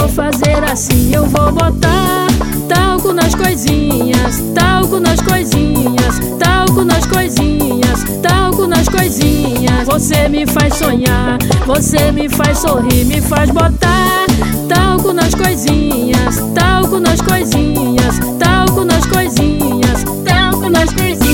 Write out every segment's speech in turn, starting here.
vou fazer assim, eu vou botar talco nas coisinhas, talco nas coisinhas, talco nas coisinhas, talco nas coisinhas. Você me faz sonhar, você me faz sorrir, me faz botar talco nas coisinhas, talco nas coisinhas, talco nas coisinhas, talco nas coisinhas.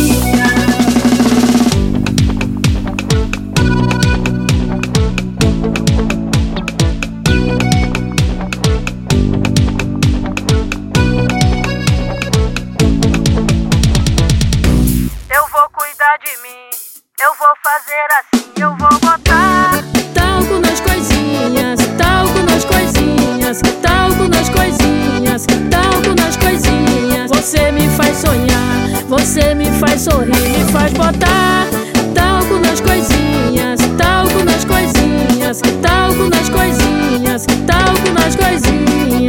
Eu vou fazer assim, eu vou botar talco nas coisinhas, talco nas coisinhas, talco nas coisinhas, talco nas coisinhas. Você me faz sonhar, você me faz sorrir, me faz botar talco nas coisinhas, talco nas coisinhas, talco nas coisinhas, talco nas coisinhas.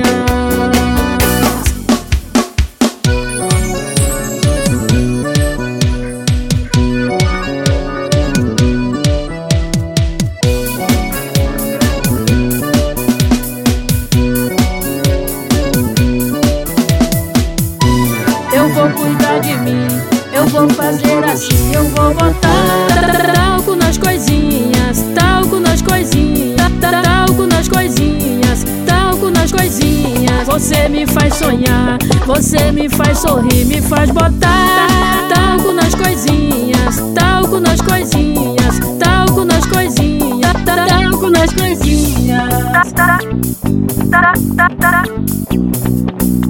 Eu vou cuidar de mim, eu vou fazer assim, eu vou botar talco nas coisinhas, talco nas coisinhas, talco nas coisinhas, talco nas coisinhas. Você me faz sonhar, você me faz sorrir, me faz botar talco nas coisinhas, talco nas coisinhas, talco nas coisinhas, talco nas coisinhas.